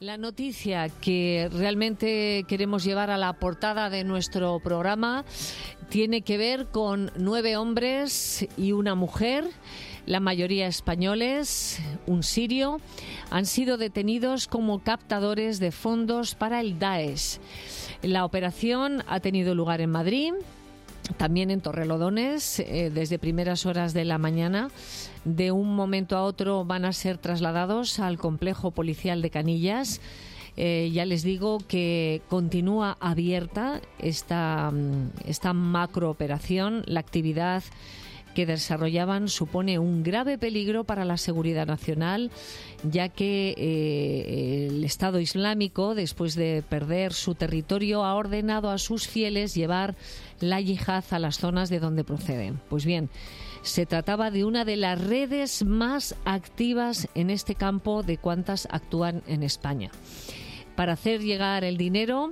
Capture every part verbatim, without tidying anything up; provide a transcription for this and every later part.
La noticia que realmente queremos llevar a la portada de nuestro programa tiene que ver con nueve hombres y una mujer, la mayoría españoles, un sirio, han sido detenidos como captadores de fondos para el Daesh. La operación ha tenido lugar en Madrid, también en Torrelodones, eh, desde primeras horas de la mañana. De un momento a otro van a ser trasladados al complejo policial de Canillas. Eh, ya les digo que continúa abierta esta, esta macrooperación. La actividad que desarrollaban supone un grave peligro para la seguridad nacional, ya que eh, el Estado Islámico, después de perder su territorio, ha ordenado a sus fieles llevar la yihad a las zonas de donde proceden. Pues bien, se trataba de una de las redes más activas en este campo de cuantas actúan en España. Para hacer llegar el dinero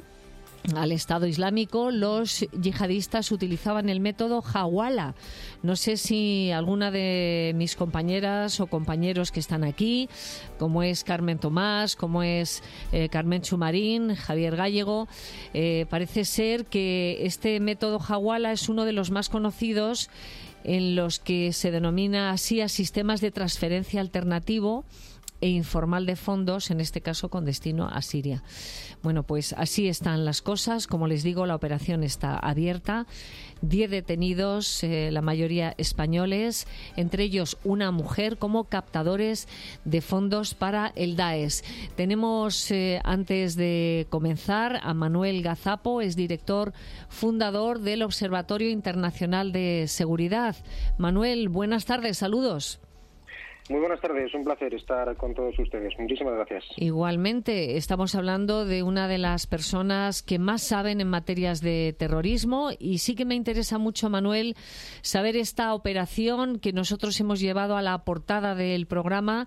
al Estado Islámico, los yihadistas utilizaban el método Hawala. No sé si alguna de mis compañeras o compañeros que están aquí, como es Carmen Tomás, como es eh, Carmen Chumarín, Javier Gallego, eh, parece ser que este método Hawala es uno de los más conocidos, en los que se denomina así a sistemas de transferencia alternativo e informal de fondos, en este caso con destino a Siria. Bueno, pues así están las cosas. Como les digo, la operación está abierta. Diez detenidos, eh, la mayoría españoles, entre ellos una mujer, como captadores de fondos para el Daesh. Tenemos, eh, antes de comenzar, a Manuel Gazapo, es director fundador del Observatorio Internacional de Seguridad. Manuel, buenas tardes, saludos. Muy buenas tardes, un placer estar con todos ustedes. Muchísimas gracias. Igualmente, estamos hablando de una de las personas que más saben en materias de terrorismo, y sí que me interesa mucho, Manuel, saber esta operación que nosotros hemos llevado a la portada del programa,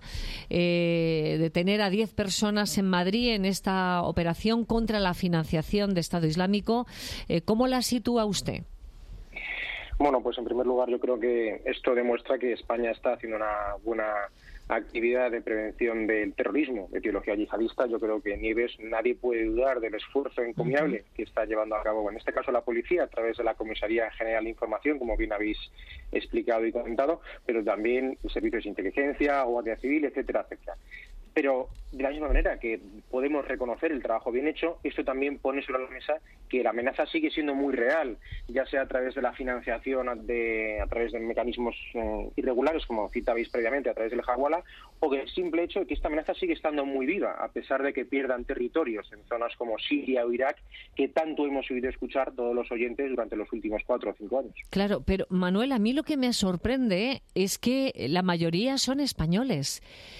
eh, de tener a diez personas en Madrid en esta operación contra la financiación de Estado Islámico. Eh, ¿Cómo la sitúa usted? Bueno, pues en primer lugar yo creo que esto demuestra que España está haciendo una buena actividad de prevención del terrorismo, de ideología yihadista. Yo creo que Nieves, nadie puede dudar del esfuerzo encomiable uh-huh. que está llevando a cabo, en este caso la policía, a través de la Comisaría General de Información, como bien habéis explicado y comentado, pero también servicios de inteligencia, Guardia Civil, etcétera, etcétera. Pero de la misma manera que podemos reconocer el trabajo bien hecho, esto también pone sobre la mesa que la amenaza sigue siendo muy real, ya sea a través de la financiación, de, a través de mecanismos eh, irregulares, como citabais previamente, a través del Hawala, o que el simple hecho de que esta amenaza sigue estando muy viva, a pesar de que pierdan territorios en zonas como Siria o Irak, que tanto hemos oído escuchar todos los oyentes durante los últimos cuatro o cinco años. Claro, pero Manuel, a mí lo que me sorprende es que la mayoría son españoles.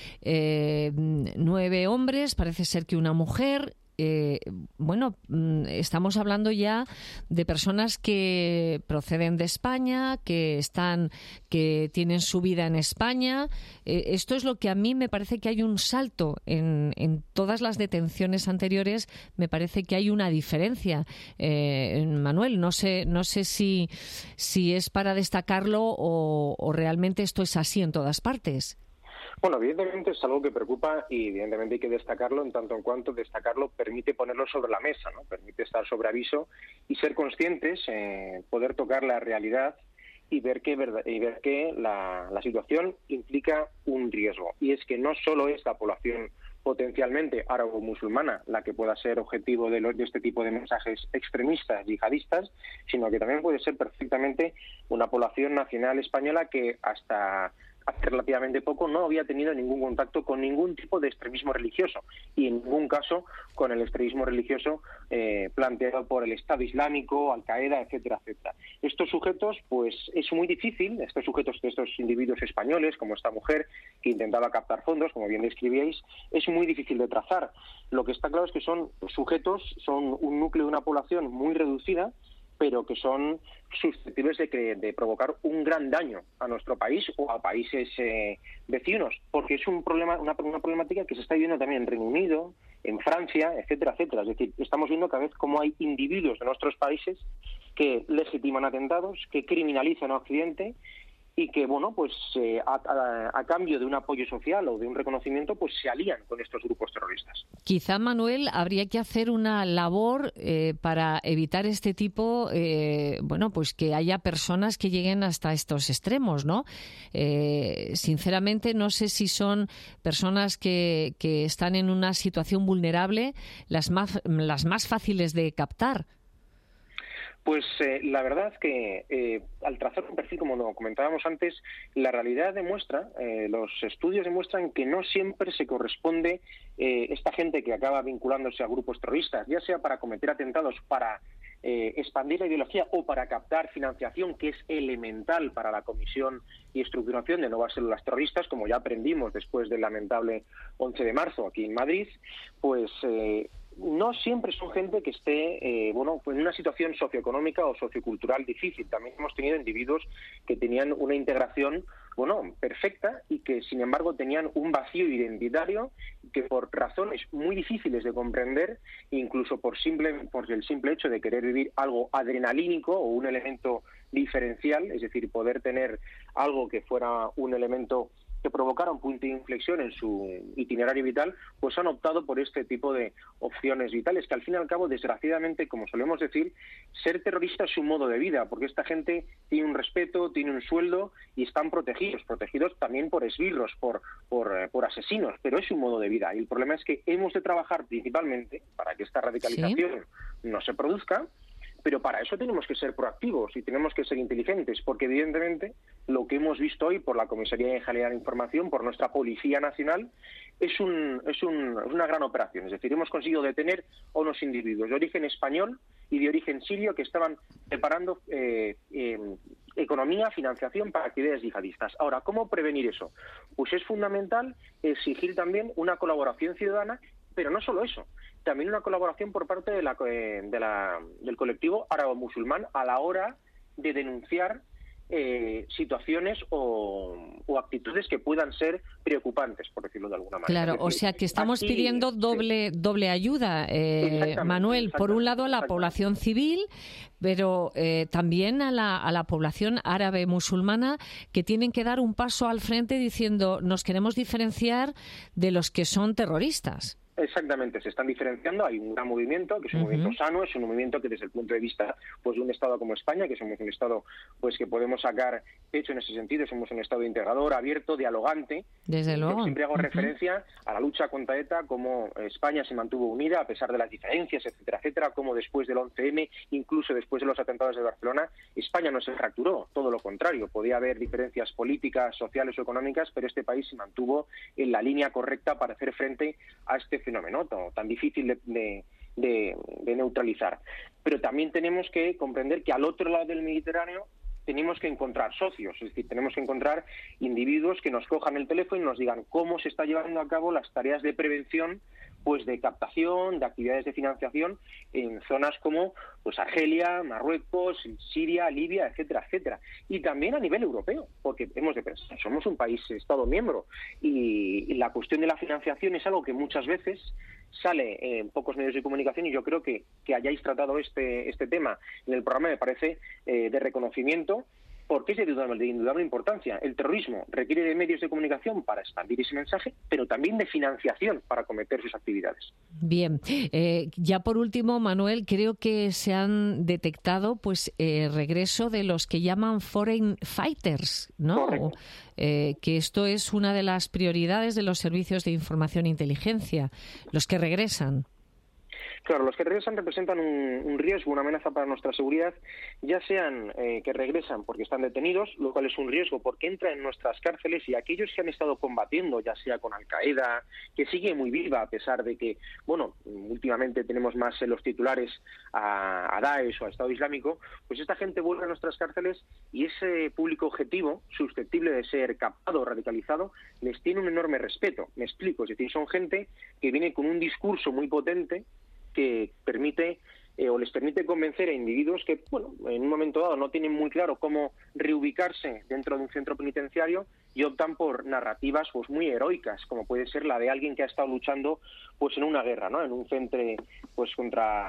Eh, nueve hombres, parece ser que una mujer. Eh, bueno, estamos hablando ya de personas que proceden de España, que están, que tienen su vida en España. Eh, esto es lo que a mí me parece que hay un salto en, en todas las detenciones anteriores. Me parece que hay una diferencia. Eh, Manuel, no sé, no sé si, si es para destacarlo o, o realmente esto es así en todas partes. Bueno, evidentemente es algo que preocupa y evidentemente hay que destacarlo, en tanto en cuanto destacarlo permite ponerlo sobre la mesa, ¿no? Permite estar sobre aviso y ser conscientes, eh, poder tocar la realidad y ver que, y ver que la, la situación implica un riesgo. Y es que no solo es la población potencialmente árabe-musulmana la que pueda ser objetivo de, los, de este tipo de mensajes extremistas, yihadistas, sino que también puede ser perfectamente una población nacional española que hasta hace relativamente poco no había tenido ningún contacto con ningún tipo de extremismo religioso y en ningún caso con el extremismo religioso eh, planteado por el Estado Islámico, Al-Qaeda, etcétera, etcétera. Estos sujetos, pues es muy difícil, estos sujetos, estos individuos españoles, como esta mujer que intentaba captar fondos, como bien describíais, es muy difícil de trazar. Lo que está claro es que son sujetos, son un núcleo de una población muy reducida, pero que son susceptibles de, que, de provocar un gran daño a nuestro país o a países eh, vecinos, porque es un problema, una, una problemática que se está viviendo también en Reino Unido, en Francia, etcétera, etcétera. Es decir, estamos viendo cada vez cómo hay individuos de nuestros países que legitiman atentados, que criminalizan a Occidente y que, bueno, pues eh, a, a, a cambio de un apoyo social o de un reconocimiento, pues se alían con estos grupos terroristas. Quizá, Manuel, habría que hacer una labor eh, para evitar este tipo, eh, bueno, pues que haya personas que lleguen hasta estos extremos, ¿no? Eh, sinceramente, no sé si son personas que, que están en una situación vulnerable, las más, las más fáciles de captar. Pues eh, la verdad es que eh, al trazar un perfil, como lo comentábamos antes, la realidad demuestra, eh, los estudios demuestran que no siempre se corresponde eh, esta gente que acaba vinculándose a grupos terroristas, ya sea para cometer atentados, para eh, expandir la ideología o para captar financiación, que es elemental para la comisión y estructuración de nuevas células terroristas, como ya aprendimos después del lamentable once de marzo aquí en Madrid, pues... Eh, no siempre son gente que esté eh, bueno, pues en una situación socioeconómica o sociocultural difícil. También hemos tenido individuos que tenían una integración bueno, perfecta y que, sin embargo, tenían un vacío identitario que por razones muy difíciles de comprender, incluso por, simple, por el simple hecho de querer vivir algo adrenalínico o un elemento diferencial, es decir, poder tener algo que fuera un elemento que provocara un punto de inflexión en su itinerario vital, pues han optado por este tipo de opciones vitales, que al fin y al cabo, desgraciadamente, como solemos decir, ser terrorista es un modo de vida, porque esta gente tiene un respeto, tiene un sueldo y están protegidos, protegidos también por esbirros, por, por, eh, por asesinos, pero es un modo de vida. Y el problema es que hemos de trabajar principalmente para que esta radicalización ¿Sí? no se produzca, pero para eso tenemos que ser proactivos y tenemos que ser inteligentes, porque evidentemente lo que hemos visto hoy por la Comisaría General de Información, por nuestra Policía Nacional, es, un, es, un, es una gran operación. Es decir, hemos conseguido detener a unos individuos de origen español y de origen sirio que estaban preparando eh, eh, economía, financiación para actividades yihadistas. Ahora, ¿cómo prevenir eso? Pues es fundamental exigir también una colaboración ciudadana, pero no solo eso, también una colaboración por parte de la, de la, del colectivo árabo-musulmán a la hora de denunciar eh, situaciones o, o actitudes que puedan ser preocupantes, por decirlo de alguna manera. Claro, decir, o sea que estamos aquí, pidiendo doble, sí. doble ayuda, eh, Manuel, por un lado a la población civil, pero eh, también a la, a la población árabe musulmana, que tienen que dar un paso al frente diciendo nos queremos diferenciar de los que son terroristas. Exactamente, se están diferenciando, hay un gran movimiento, que es un uh-huh. movimiento sano, es un movimiento que desde el punto de vista pues de un Estado como España, que somos un Estado pues que podemos sacar pecho en ese sentido, somos un Estado integrador, abierto, dialogante. Desde luego. Yo siempre hago uh-huh. referencia a la lucha contra ETA, cómo España se mantuvo unida a pesar de las diferencias, etcétera, etcétera, cómo después del once eme, incluso después de los atentados de Barcelona, España no se fracturó, todo lo contrario, podía haber diferencias políticas, sociales o económicas, pero este país se mantuvo en la línea correcta para hacer frente a este fenómeno tan difícil de, de, de, de neutralizar. Pero también tenemos que comprender que al otro lado del Mediterráneo tenemos que encontrar socios, es decir, tenemos que encontrar individuos que nos cojan el teléfono y nos digan cómo se está llevando a cabo las tareas de prevención, pues de captación, de actividades de financiación en zonas como pues Argelia, Marruecos, Siria, Libia, etcétera, etcétera. Y también a nivel europeo, porque hemos de pensar, somos un país, Estado miembro, y, y la cuestión de la financiación es algo que muchas veces sale en pocos medios de comunicación, y yo creo que, que hayáis tratado este, este tema en el programa me parece eh, de reconocimiento, porque es de indudable, de indudable importancia. El terrorismo requiere de medios de comunicación para expandir ese mensaje, pero también de financiación para cometer sus actividades. Bien, eh, ya por último, Manuel, creo que se han detectado pues eh, regreso de los que llaman foreign fighters, ¿no? Eh, que esto es una de las prioridades de los servicios de información e inteligencia, los que regresan. Claro, los que regresan representan un, un riesgo, una amenaza para nuestra seguridad, ya sean eh, que regresan porque están detenidos, lo cual es un riesgo porque entran en nuestras cárceles, y aquellos que han estado combatiendo, ya sea con Al-Qaeda, que sigue muy viva a pesar de que, bueno, últimamente tenemos más en los titulares a, a Daesh o a Estado Islámico, pues esta gente vuelve a nuestras cárceles y ese público objetivo, susceptible de ser captado o radicalizado, les tiene un enorme respeto. Me explico, es decir, son gente que viene con un discurso muy potente que permite eh, o les permite convencer a individuos que, bueno, en un momento dado no tienen muy claro cómo reubicarse dentro de un centro penitenciario y optan por narrativas pues muy heroicas, como puede ser la de alguien que ha estado luchando pues en una guerra, ¿no? En un frente pues contra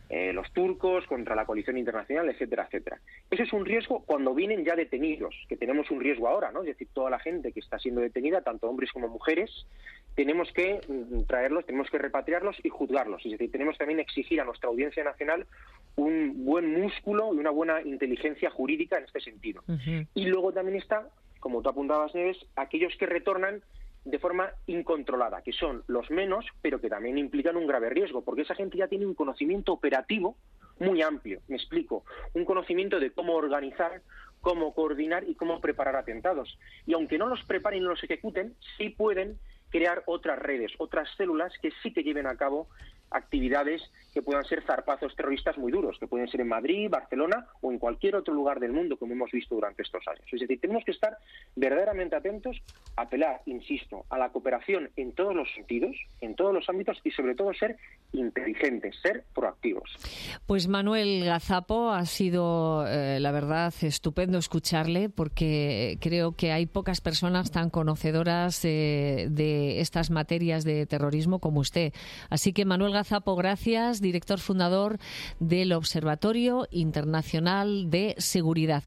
eh, los turcos, contra la coalición internacional, etcétera, etcétera. Eso es un riesgo cuando vienen ya detenidos, que tenemos un riesgo ahora, ¿no? Es decir, toda la gente que está siendo detenida, tanto hombres como mujeres, tenemos que traerlos, tenemos que repatriarlos y juzgarlos. Es decir, tenemos también que exigir a nuestra Audiencia Nacional un buen músculo y una buena inteligencia jurídica en este sentido. Uh-huh. Y luego también está, como tú apuntabas, Nieves, aquellos que retornan de forma incontrolada, que son los menos, pero que también implican un grave riesgo, porque esa gente ya tiene un conocimiento operativo muy amplio. Me explico, un conocimiento de cómo organizar, cómo coordinar y cómo preparar atentados. Y aunque no los preparen y no los ejecuten, sí pueden crear otras redes, otras células que sí que lleven a cabo actividades que puedan ser zarpazos terroristas muy duros, que pueden ser en Madrid, Barcelona o en cualquier otro lugar del mundo, como hemos visto durante estos años. Es decir, tenemos que estar verdaderamente atentos, apelar, insisto, a la cooperación en todos los sentidos, en todos los ámbitos y sobre todo ser inteligentes, ser proactivos. Pues Manuel Gazapo, ha sido, eh, la verdad, estupendo escucharle, porque creo que hay pocas personas tan conocedoras eh, de estas materias de terrorismo como usted. Así que Manuel Gazapo, gracias, director fundador del Observatorio Internacional de Seguridad.